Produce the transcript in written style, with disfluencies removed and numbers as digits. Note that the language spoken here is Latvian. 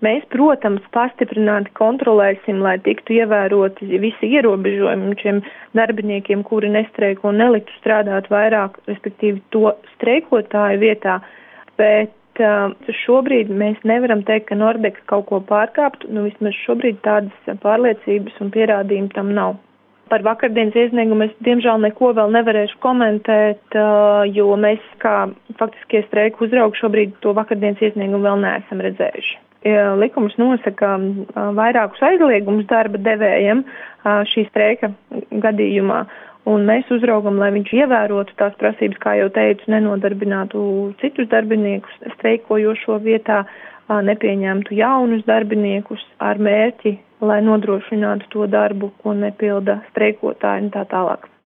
Mēs, protams, pastiprināti kontrolēsim, lai tiktu ievēroti visi ierobežojumi šiem darbiniekiem, kuri nestreiko un neliktu strādāt vairāk, respektīvi to streikotāju vietā, bet šobrīd mēs nevaram teikt, ka Nordex kaut ko pārkāptu, vismaz šobrīd tādas pārliecības un pierādījumi tam nav. Par vakardienas iesniegumu es diemžēl neko vēl nevarēšu komentēt, jo mēs kā faktiskie streiku uzraugi šobrīd to vakardienas iesniegumu vēl neesam redzējuši. Likums nosaka vairākus aizliegumus darba devējiem šī streika gadījumā, un mēs uzraugam, lai viņš ievērotu tās prasības, kā jau teicu, nenodarbinātu citus darbiniekus streikojošo vietā, nepieņemtu jaunus darbiniekus ar mērķi, lai nodrošinātu to darbu, ko nepilda streikotāji un tā tālāk.